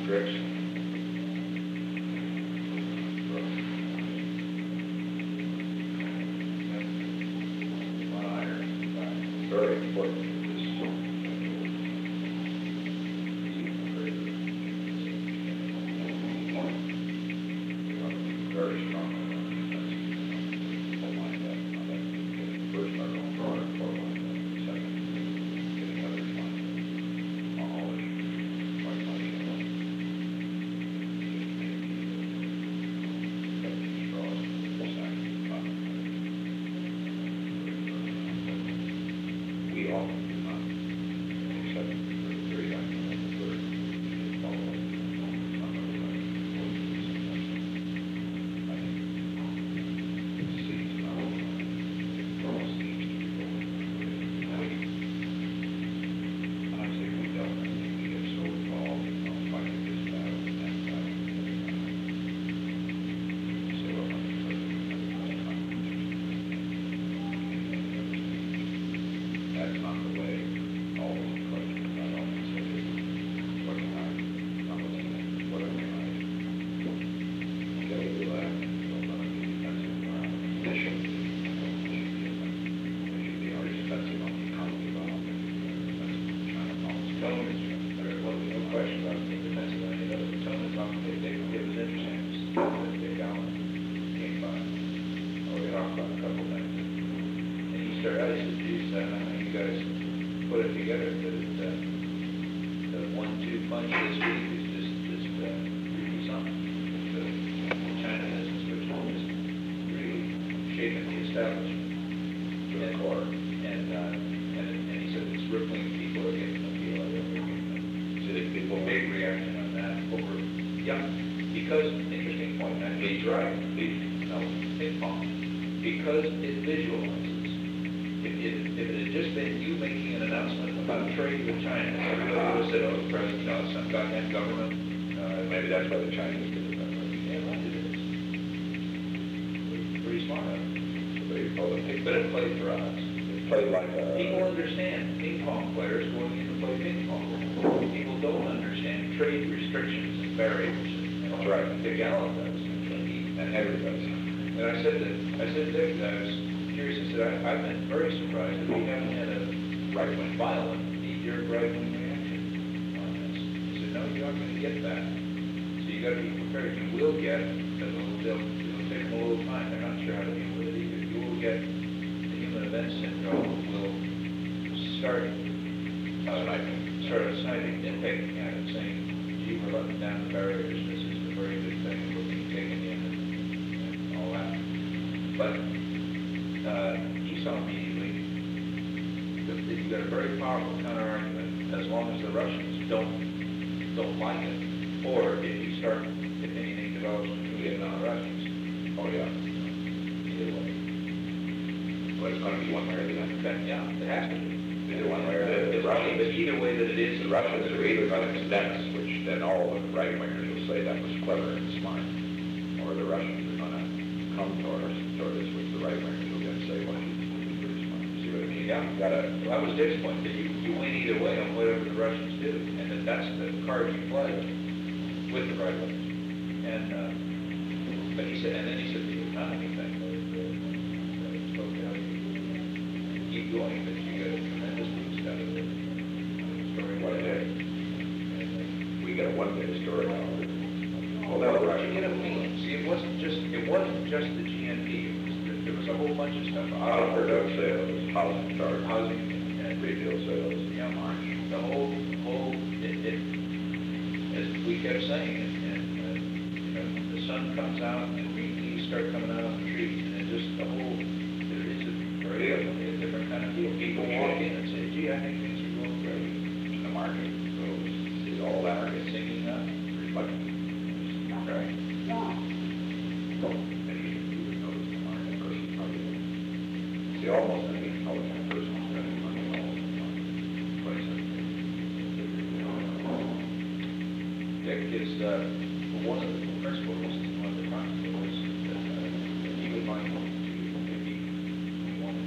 restriction. Very important. Very strong. First, I don't draw it for one. Second, getting others one. All is quite much. We often do not accept the very idea of the word follow up. That's not the way all those questions I often say, what can I accomplish? What can I do? Can we do that? That's initial. They should be already discussing on the economy about that's China policy. Tone is, there was no question about the Pennsylvania, the tone is on, it was interesting, Dick Allen came by, we talked about a couple things. And he started out, he said, geez, I don't know how you guys put it together, but the 1-2 punch this week is just really something. The China business, which is really shaping the establishment. To the core. And he said it's rippling, people are getting the feel of it. See, the people. Big reaction on that over, yeah, because, interesting point, I He's right. no, ping pong, because it visualizes. If it had just been you making an announcement about trade with China, everybody would have said, oh, the president, some goddamn government. Maybe that's why the Chinese did it that way. Yeah, right, it is. Pretty smart of it. But But it played for us. it played like a. People understand ping pong players going in to play ping pong. People don't understand trade restrictions and barriers. That's right. Dick Allen does. And Henry does. And I said to Dick, I was curious, I said, I've been very surprised that we haven't had a right-wing violent, knee-jerk right-wing reaction on this. He said, no, you're not going to get that. So you got to be prepared. You will get, because it'll take them a little time. They're not sure how to deal with it either. You will get the human event syndrome will start a citing, nitpicking at it, saying, gee, we're letting down the barriers. This is a very good thing. We're being taken in and all that. But he saw immediately that you got a very powerful counter-argument as long as the Russians don't like it, or if anything develops between you and the Russians. Oh, yeah. Either way. But it's going to be one way or the other. Yeah, it has to be. Either one way or the other. It's funny, but either way that it is, The Russians are either going to condemn us, which then all the right-wingers will say that was clever and smart, or the Russians are going to come toward us, which the right-wingers will then say, well, he's pretty smart. See what I mean? yeah, You gotta. I was disappointed that you win either way on whatever the Russians do, and that's the card you play with the right wing. And but he said, and then he said the economy thing. Keep going, but you got a tremendous boost out of it. Story One day. We get a one-day story now. Well, now, what you get a feeling? See, it wasn't just the GNP. There was a whole bunch of stuff. Auto product sales, housing starts, Housing and retail sales. yeah, March. The whole as we kept saying, and the sun comes out and green leaves start coming out on the trees, and it just the whole there is a very definitely a different kind of feel. People walk in and say, "Gee, I think things are going great." The market goes, see all that. Market singing up, Reflecting. right? And you would notice the market person probably. See, almost any intelligent person spending money all the time. Dick is one of the principals, one of the constables, that he would like to maybe want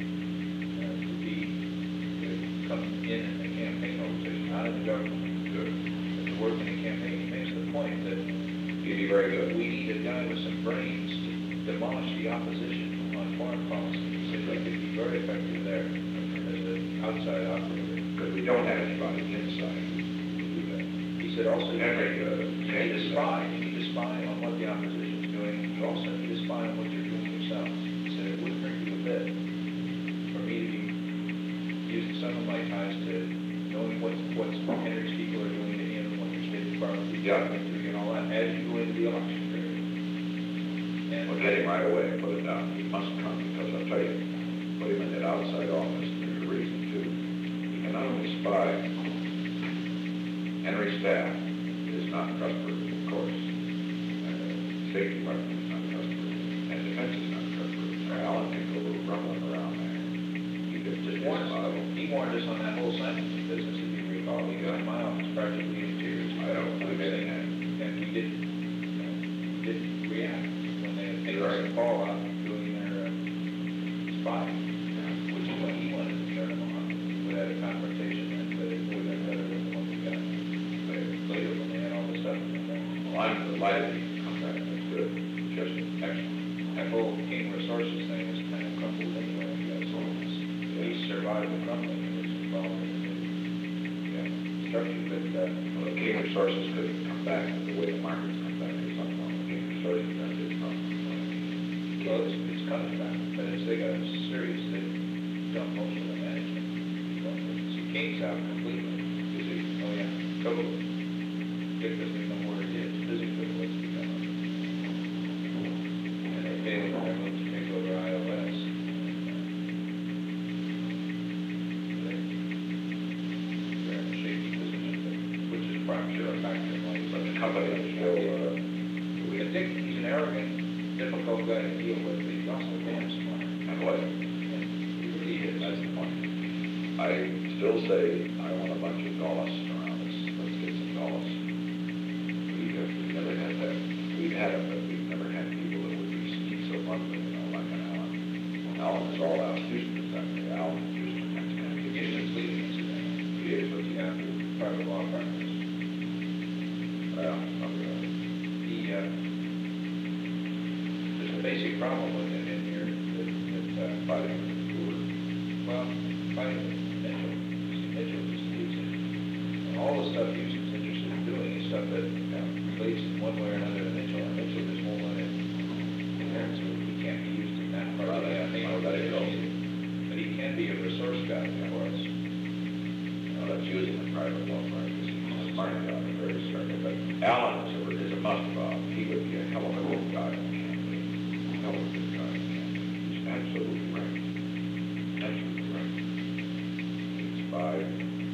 to come in the campaign organization, not in the government, to work in a campaign. He makes the point point that You'd be very good. we need a guy with some brains to demolish the opposition on foreign policy. He said we could be very effective there as an outside operator. Because we don't have anybody inside who do that. He said also you Henry, need a Henry spy. You need a spy on what the opposition is doing. You also need a spy on what you're doing yourself. He said it wouldn't hurt you a bit for me to be using some of my ties to knowing what Henry's people are doing to him, what your State Department people are doing to you and all that, as you go into the election period. And We'll get him right away and put it down. He must come, because I'll tell you, put him in that outside office, there's a reason too. He can not only spy, Henry's staff is not trustworthy, of course. State Department is not trustworthy, and defense is not trustworthy. So Alan can go a little rumbling around there. He could just he warned us on that whole Simonton business, if you recall. He got in my office practically in tears. I don't believe it. And we didn't react when they had taken us call out doing their spy, which is what he wanted to turn them on. We had a confrontation and but it would have been better than the one we got later when they had all the stuff. Well, I'm delighted he come back. That's good. Just excellent. That whole King Resources thing is kind of crumbled anyway, you guys. So we survived the crumbling, which is probably structure, but Well, the King Resources could come back, but the way the market's come back is something wrong. The King Resources, that's its problem. well, it's coming back, but they got a serious, they dumped most of the management. So King's out completely. You see? Oh, yeah, totally. Because we know where it is, physically what's becoming. And they're failing their move to take over iOS. They're in a shaky position, which is probably sure a factor in why he's But the such a company is still, We think he's an arrogant, difficult guy to deal with, but he's also damn smart. and what? He really is. That's the point. I still say, I want a bunch of Gaulists around us. Let's get some Gaulists. We've never had that. We've had them, but we've never had people that would be sneak so bluntly, like an Alan. Alan is all out. Houston is that way. Alan is Houston. That's kind of Houston's leading us today. He is, but he has to. Private law practice. Well, okay. There's a basic problem with it in here that Fighting with the poor. well, fighting Mitchell. Mitchell just leaves it. And all the stuff Houston's interested in doing is stuff that relates in one way or another to Mitchell, and Mitchell just won't let it. So he can't be used in that part of the Let it go. But he can be a resource guy for us. That's using the private law practice. He's a smart guy, very certain. But Alan is a must Bob. He would be a hell of a good guy. Hell of a good guy. He's absolutely right. Absolutely right. He's five.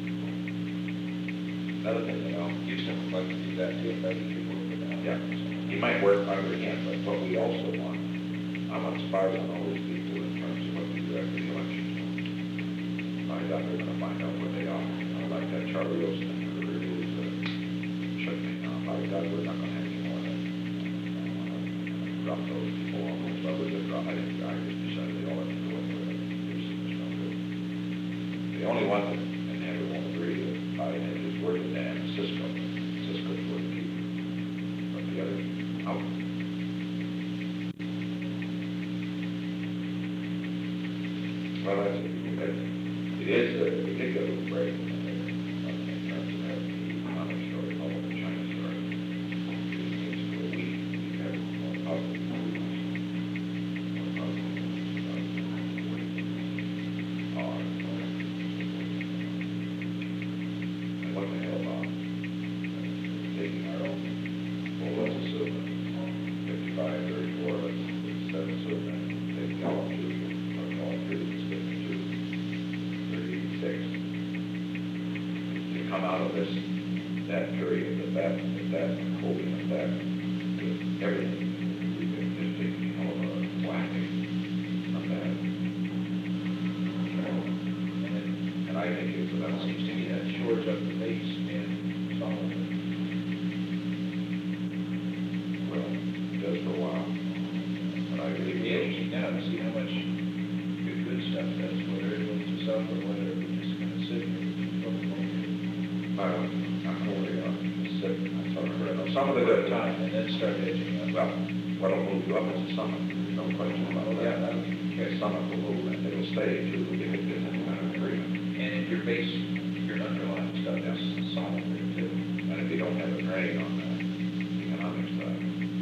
Another thing, Houston would like to do that too, if I could work with that. yeah, he might work under him, but what we also want, I want spies on all these people in terms of what we do after the election. Find out, they're gonna find out what they are. Like that Charlie Wilson, who is should be, by God, we're not gonna have any more of that. Drop those people off, but we just drop, I just decided they all have to go in with it. The only one that, and Henry won't agree, that I think is worth it, and Cisco. Cisco's worth keeping, but the others, out. Well, that's it. It is, we did get a little break in terms of having the economic story, all of the China story. It's for a week, we have more positive news. More positive news about and what the hell about taking our own, well, let's assume 55, 34, let's assume that take all two, or all three, let's get to 36. To come out of this, that period, that holding of that, with everything, we've been just taking all of a whacking of that. And I think it's about, Seems to me that shores up the base and solid. well, just for a while. But I It'd believe be interesting now to see how much good stuff does, whether it goes to suffer, whether we're just gonna sit here. I'm only sick. I saw her, some of the good good time, and then start edging up. Well, what'll move you up is the summit, no question about Oh, yeah, that. that'll- The summit will move, and it'll stay until we get this any kind of agreement. And if your base, your underlying stuff is solid there too. And if you don't have a drain on the economic side.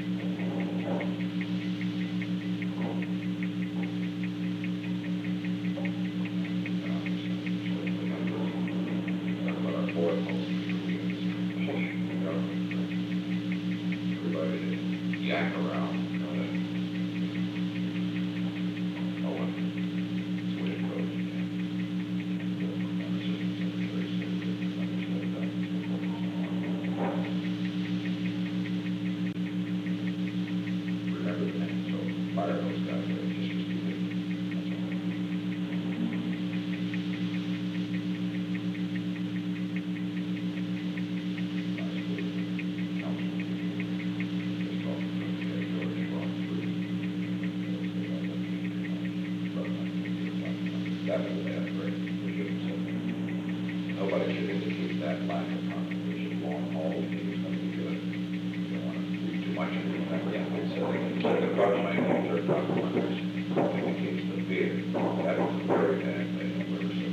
Talk about our fourth most units. Government. Everybody to yak around. Oh, well, it's the way it goes. Remember the name, so fire those guys, they're just as good. That's all. That was a bad break. We shouldn't say that. Nobody should indicate that lack of confidence. We should want all the things that we good. We don't want to do too much of it. Yeah, it's the compromise, or compromise, indicates the fear. That was a very bad thing. We were so.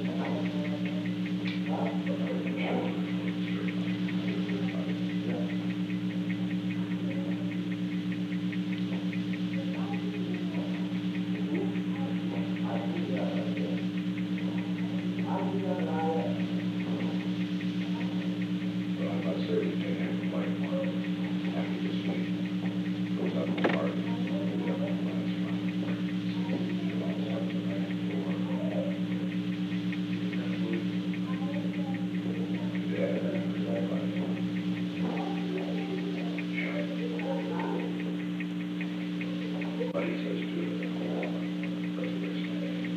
Well, I'm not saying we can't have a fight after this week. Goes up to park. We have a last month. We'll all have the night before. Yeah, that's all right. But he says to the preservation.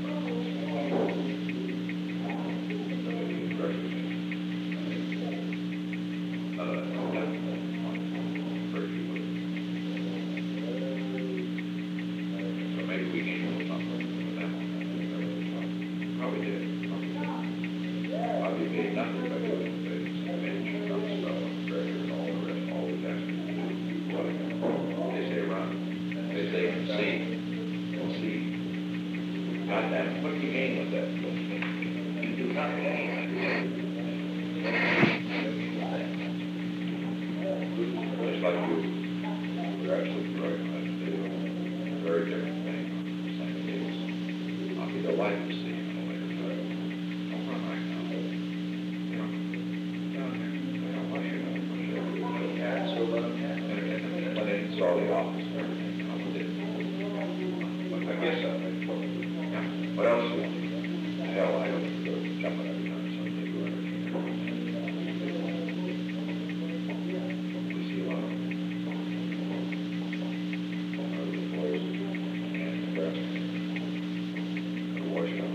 So maybe we can do something with them. Probably did. Probably did nothing but doing things, managing some stuff, treasure and all the rest, all we ask them to do. They say run, they say concede. God damn, what do you gain with that? You do nothing. Just like you, you're absolutely right, on that deal. Very different thing, same deals. I'll be delighted to see you in a later time. Don't run right now. You know, down there, they don't want you to push everything. Yeah, so let them have it. And when they saw the office and everything, you know, we did. I guess I would. Yeah, what else you want? Hell, I don't go jumping every time something or everything. We see a lot of the boys and the rest. The washout.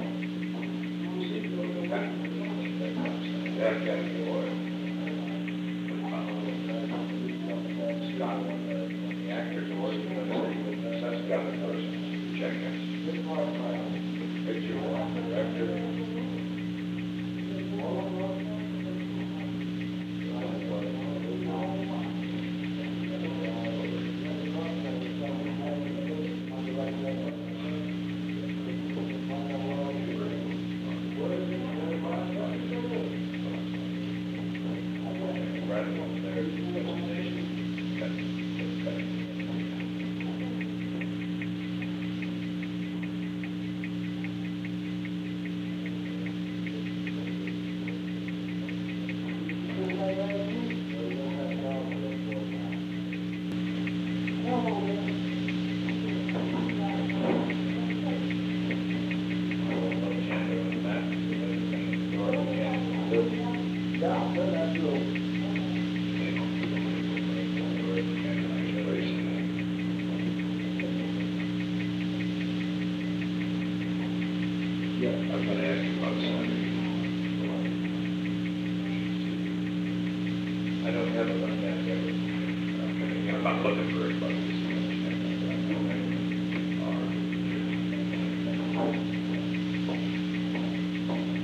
Yeah, yeah, the oil. Scott, when the actors were going to say, That's got the person, jackass. picture of the director. I'm gonna ask you about Sunday. I don't have it on that ever. I'm not looking for it, but it's.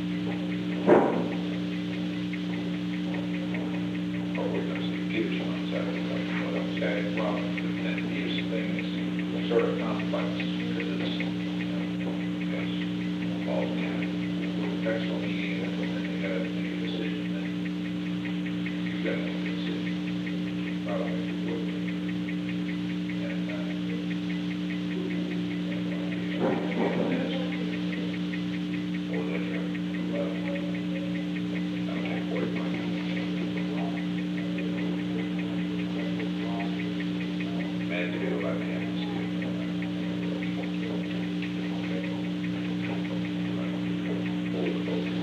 Oh, we're gonna see Peterson on that, what else? Okay, well, the use thing is sort of complex, because it's, Yes, all the time. next one meeting, and then they gotta make a decision, and You got to see. probably would. And, Or then you're, I don't think 45 minutes. Man, to do, I may have to see it. Hold it over.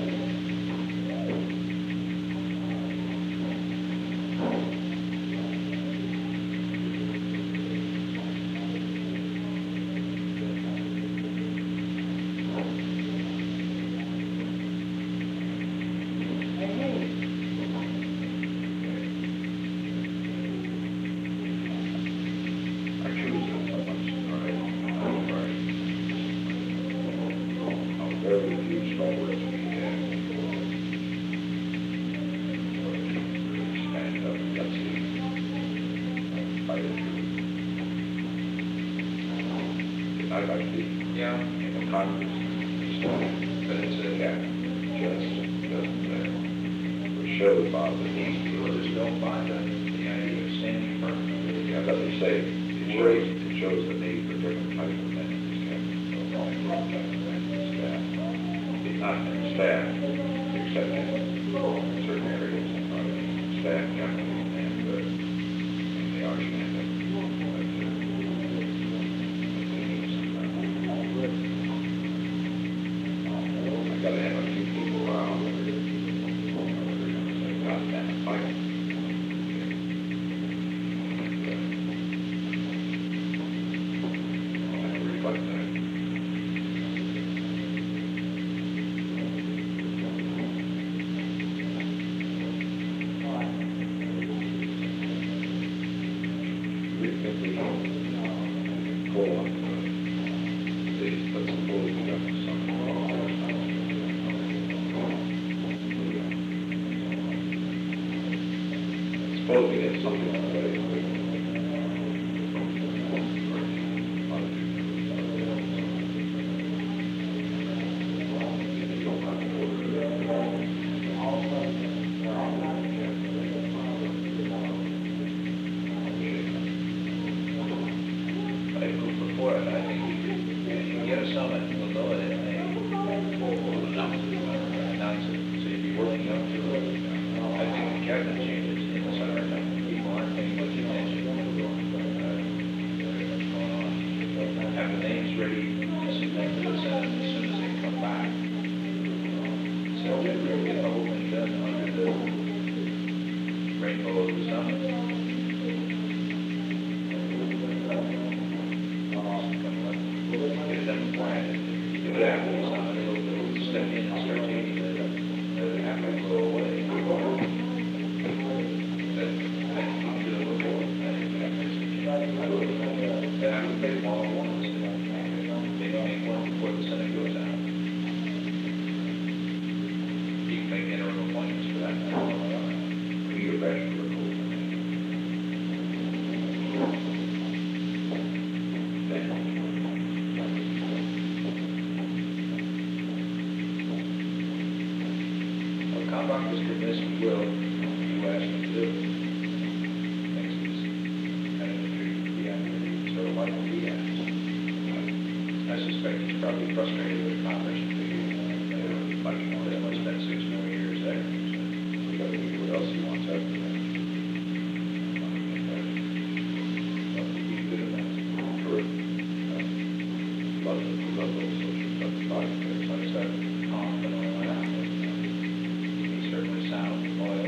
I choose it so much, right? Right. I'll very few strawberries we have. Stand up, let's see. Bite it through. I like the, yeah, Congress stuff, but it's a, yeah, just doesn't, it shows Bob the need. people just don't buy the idea of standing firm. Yeah, but they say, it shows the need for different types of amenities, staff. Not staff, except in certain areas, staff generally, and they are standing. I gotta have a few people around. They're gonna say, God damn it, fight. Reflect that. We think we can pull up these, let's pull it up to something. Suppose we get something on the way. I move before it, I think you get a summit, we'll know it in May. We'll announce it, so if you're willing up to it. I think the cabinet changes in the summertime, people aren't paying much attention to what's going on. Have the names ready to submit to the Senate as soon as they come back. So we'll get the whole thing done under the rainbow of the summit. Get it done beforehand. Do it after the summit, it'll step in and start taking the halfway go away. That, I think you can do it before. I think that makes a change. And I would make them all at once. Maybe make one before the Senate goes out. You can make interim appointments for that. We get back to the rules. Well, Combine was convinced we will, you asked me to do it. Thanks, it's kind of intrigued, yeah, sort of like what he asked. I suspect he's probably frustrated with the Congress, much more, they must spend 6 more years there. We gotta see what else he wants after that. Well, he'd be good at that. Correct. Love those social stuff, like, So I started calling and all that. He certainly sounds loyal.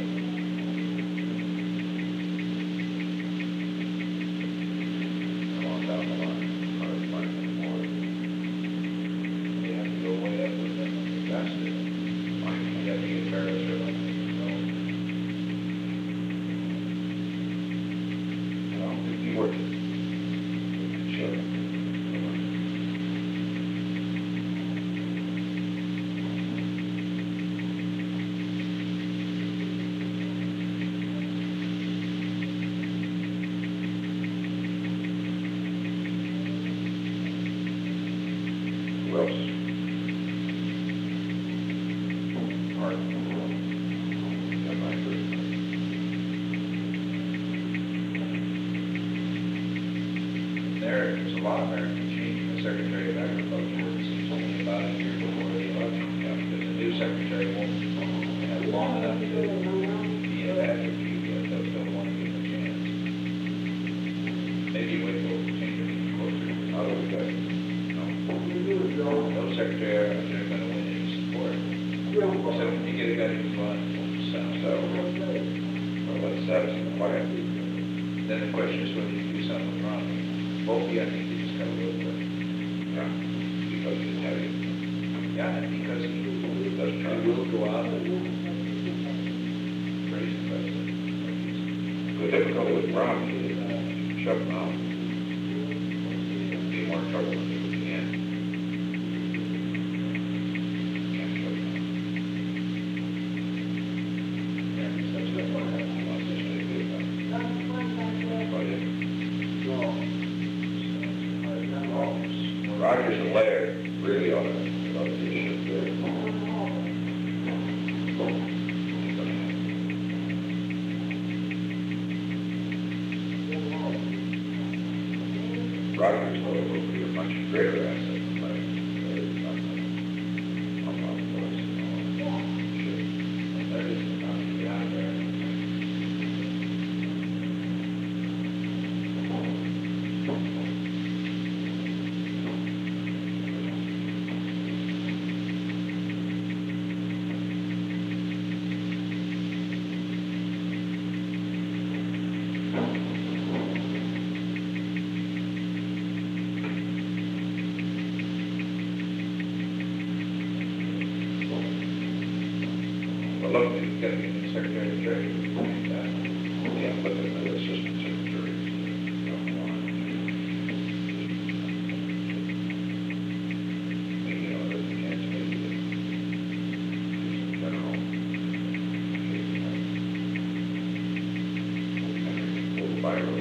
come on down the line, like more. You have to go way up with them, that's it. You have to get Paris or like, Well, if you work it, we can show you. there's a lot of Americans changing the Secretary of Agriculture, it seems to me, about a year before the election, because the new secretary won't have long enough to be a bad review yet, those don't want to give him a chance. Maybe wait till the change is closer. How do we get, No secretary of Agriculture going to win any support. So when you get a guy who's run, so, well, let's set some plan. then the question is whether you do something wrong. Volpe, I think you just got a little bit. Yeah, because it's heavy. Yeah, and because he will go out and praise the president. The difficulty with Brown is shut them out. Be more trouble than you can. Can't shut them out. Yeah, he's such a Well, it's just they do that. But it, Rogers and Laird really ought to be issued there. Rogers will be a much greater asset than Laird. Laird's not gonna come out for us, you know. Should. There is a lot to be out there. But look, He's got to get the Secretary of Trade. yeah, look at the assistant secretaries. Maybe, you know, there's a chance maybe to do some general. Little viral.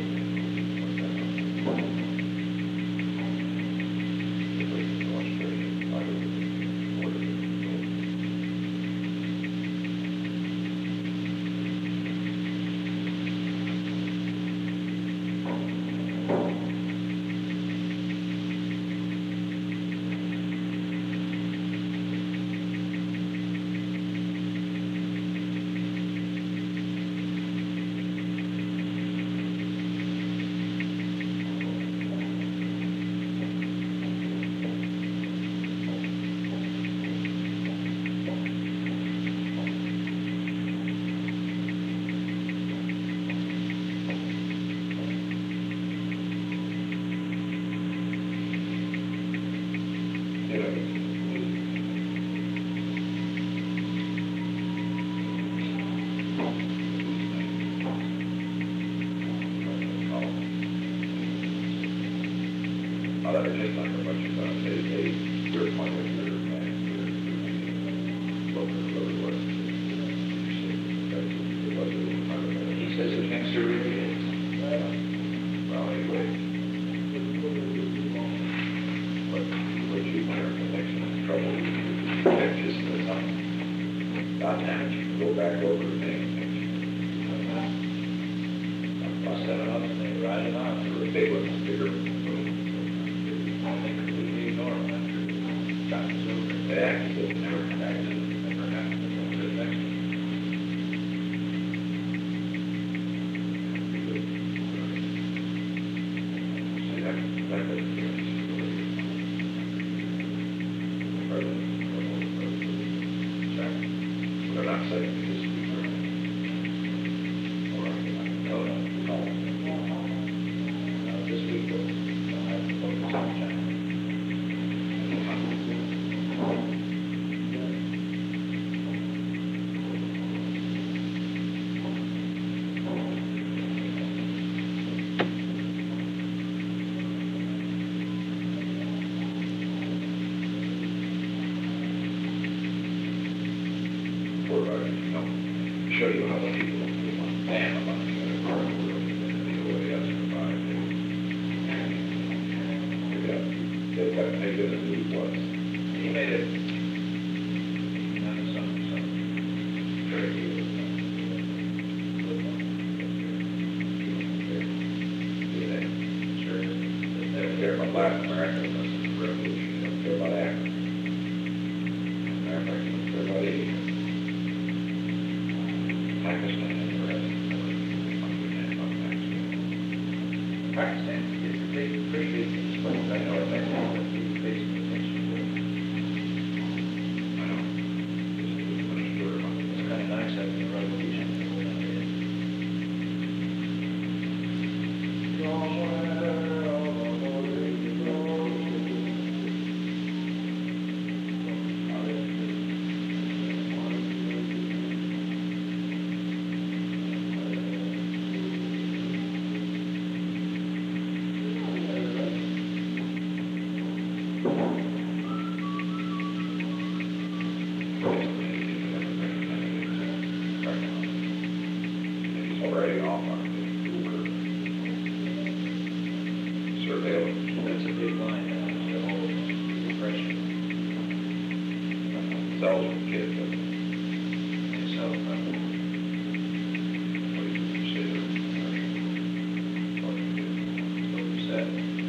That is just not much about your point of view, He says it thinks there really is. well, anyway, but you learn the next trouble, you can't just, not damage, you can go back over the thing. I'll set it up and they ride it on. The big ones, bigger. I think completely ignore them after time is over. They actually never Never happened to the next one. See, that doesn't give us. They're not saying this week or No, this week we'll have to focus on China. show you how the people who want ban about the other part of the world and the way else survive. They've got to make it as it was. He made it. Some Very good. Sure. care about Latin America, that's the revolution, they don't care about Africa. Matter of fact, they don't care about Asia. Pakistan and the rest, nobody about Pakistan. Pakistan is a big, pretty big piece, but I know it makes a big attention to it. I know. It's unsure about It's it. kind of nice having a revolution. It's already off on the surveillance. That's a big line, the whole depression. Sells kids, but And so, what do you consider? what you said.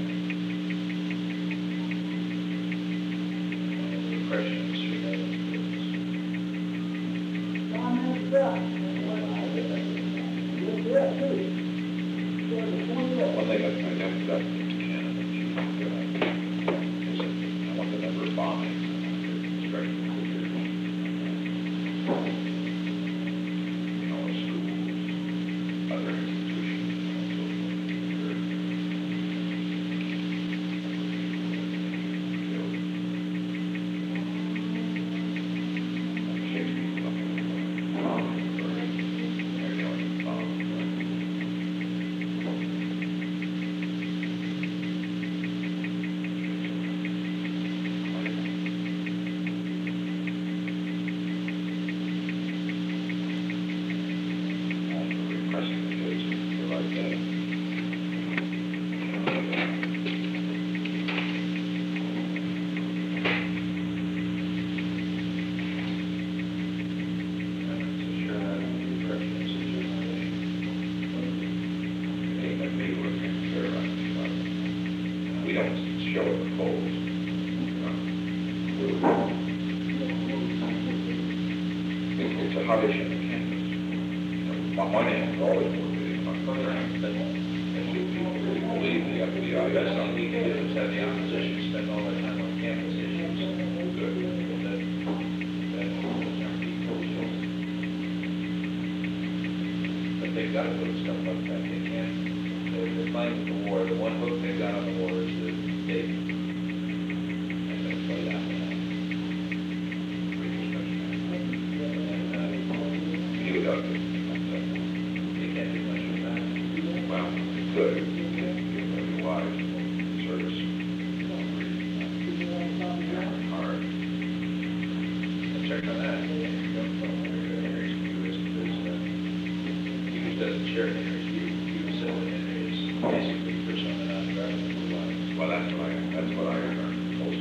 Depression is surveillance. One thing I never got into Canada, I want the number of bombings. Striking you know, schools, other institutions, repressing the kids, you're like that. We don't show it the polls. It's a hardship in Kansas. On one hand, it's always motivating, on the other hand, and you really believe the FBI. That's all we can do is have the opposition spend all their time on campus issues. Good. But they've got to put stuff like that. They can't, they're playing with the war. The one hook they've got on the war is the date. And they'll play that one out. You would have to, They can't do much with that. well, it could, give them a wise service. Hard. And check on that. Henry's view is, Hughes doesn't share Henry's view. Hughes said that Henry is basically persona non grata for life. Well, that's what I heard. Most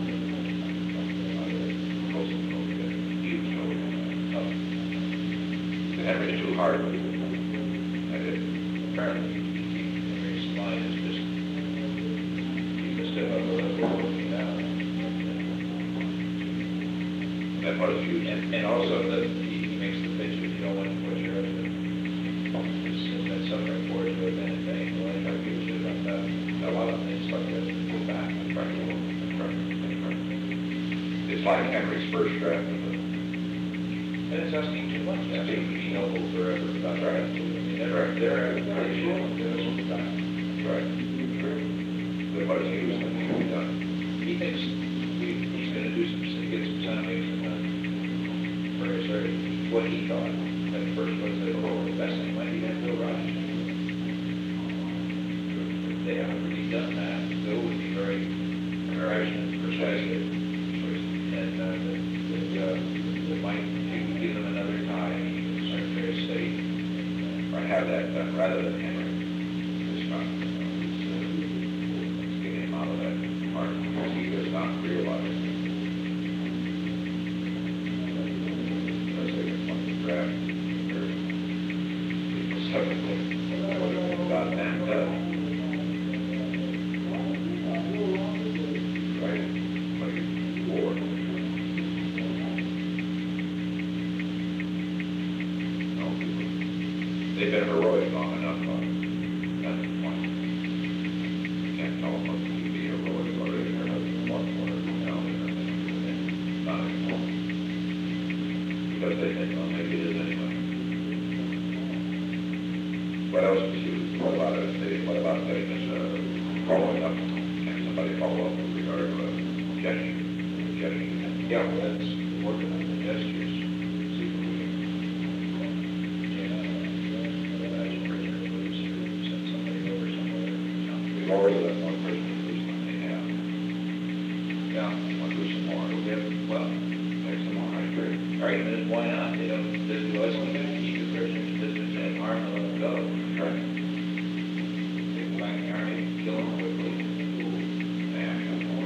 people get huge over that. Henry's too hard, but I did. Apparently, Henry's line is just, you can step up a little bit, looking down. That was huge. And also that he makes the pitch that you don't want to put your husband. That's suffering for it to have been in vain. Well, I try to give a shit about that. A lot of things like that to go back. It's like Henry's first draft of the, And it's asking too much. That's going to be noble forever about Right. that. I mean, they're pretty sure they'll do us all the time. right? That was huge, that needed to be done. He thinks he's going to do some, get some soundings for his, or what he thought at first was that, the best thing might be to have Bill Rush. If they haven't really done that, Bill would be very persuasive. And that might, if you give them another time, Secretary of State. Or have that done rather than Henry. It's not, let's get him out of that part, because he does not realize. Let's say it's one of the draft, or people second, what have been goddamn done. They've been heroic long enough, that's the point. You can't tell them what to be heroic or they're not what for it, you know, Not anymore. Because they think, well, maybe it is anyway. What else was used? What about getting this, following up? Can somebody follow up with regard to a gesture? Yeah, well, that's working on the gestures. See if we can, that's pretty good, send somebody over somewhere. We've already let one person loose when they have. Yeah, Want to do some more? we have, well, Take some more, I agree. argument is why not? They don't, this do us any good, keep the person in business and harm and let them go. Right. They can find the army, kill them quickly. Yeah.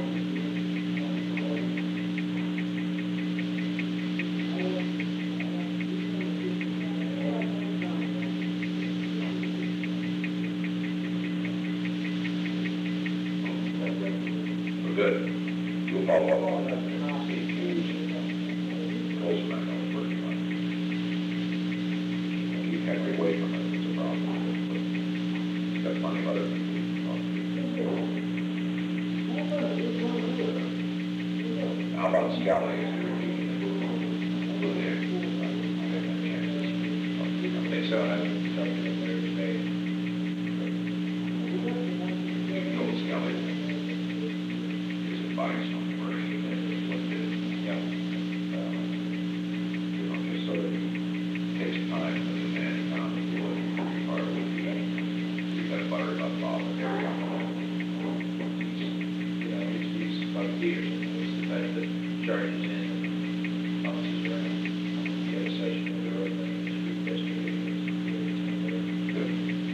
We're good. You'll follow up on that. See if you close them out on the first one. You can't get away from it, it's a problem. But it's got plenty of other things. How about Scally? Is he repeating it? Will they? I think so, and I would talk to them there today. You know Scally? His advice on where he listed. Yeah. You know, just so that he takes time to demand down the wood, or would be, you got a butter about Bob and area. You know, he's like Peterson, he's the type that charges in and bounces around. He had a session with the road manager yesterday. Good.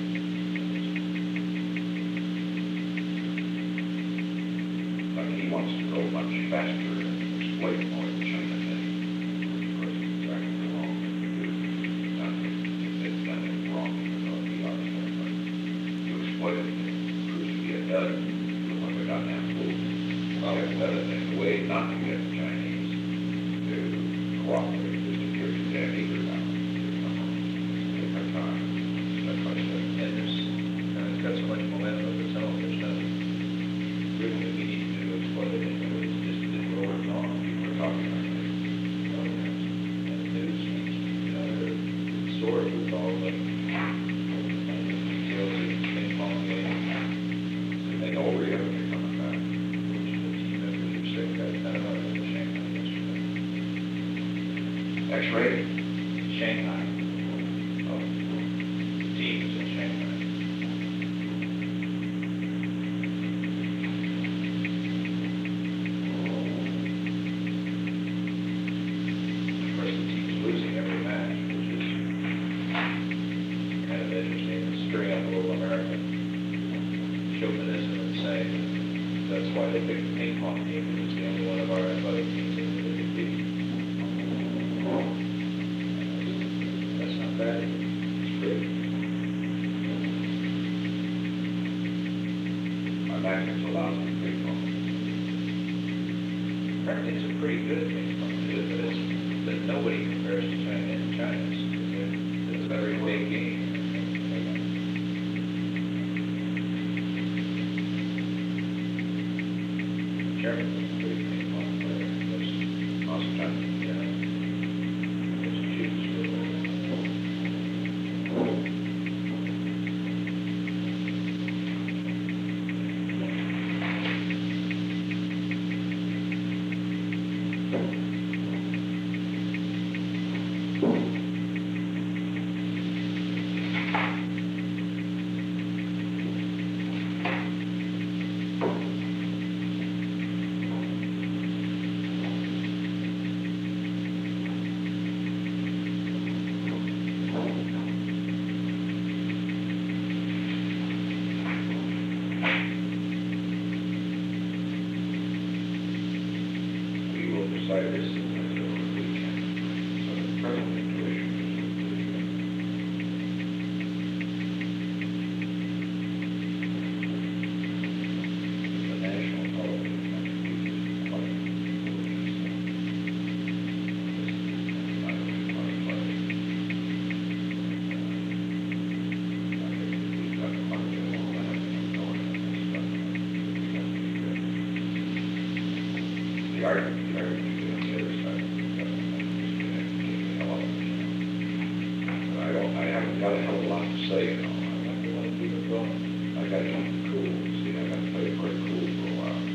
But he wants to go much faster and exploit more than China did. Which of course is exactly wrong. They've done it wrong, even though it'd be honest, but you exploit it, cruise to get done, when we got that move. Well, it's better than the way not to get the Chinese to cooperate, is to give you that acre down. Take their time, step by step. And it's got so much momentum of its own, there's nothing really that we need to do to exploit it anyway, it's just that we're over on. People are talking about it. And the news, you know, they're stored with all the details of the ping pong game, And they know we're going to be coming back. which the team members are sick of. I don't know, it was Shanghai yesterday. X-ray? Shanghai. Oh, the team is in Shanghai. Of course, the team's losing every match, which is kind of interesting, it's stirring up a little American chauvinism and saying that's why they picked the ping pong team, because it's the only one of our athletic teams that they could beat. That's not bad, it's great. My back is allowed to take off. Apparently it's a pretty good ping pong team, but nobody compares to China and China's. It's a very big game. Chairman was a pretty ping pong player. There's Awesome time. there's Jews still there. We will decide this over the weekend. So the present information is yard on the other side. But I haven't got a hell of a lot to say, you know. You want to keep it going. I gotta keep it cool, see, I gotta play it quite cool for a while.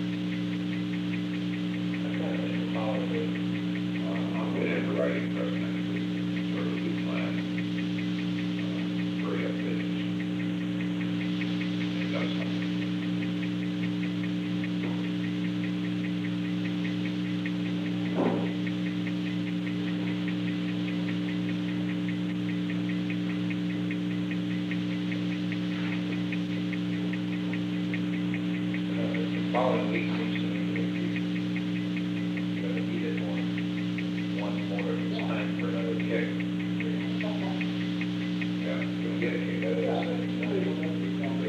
I'm trying to follow the, I'm going into writing first next week, sort of a good plan. Hurry up, business. It does something. the following week seems to me that you're going to need it more. Once more, it's time for another kick. Yeah, you'll get a kick out of that.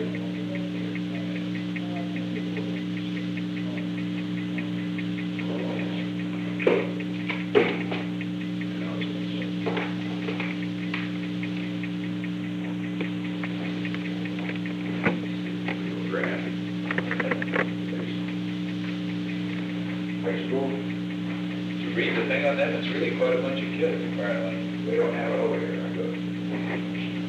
High school, Did you read the thing on them? It's really quite a bunch of kids, apparently. they don't have it over here, I go.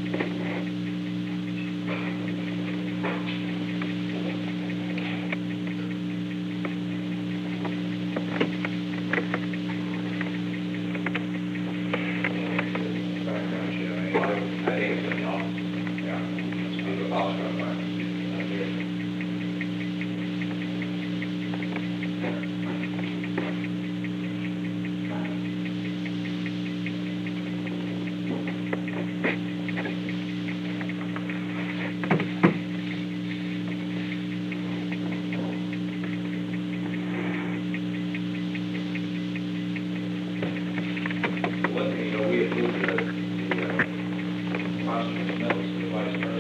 Background shit, I hate it in the office. Yeah, let's be the office, I'm not. One thing, we approved the phosphorus metals to the vice president.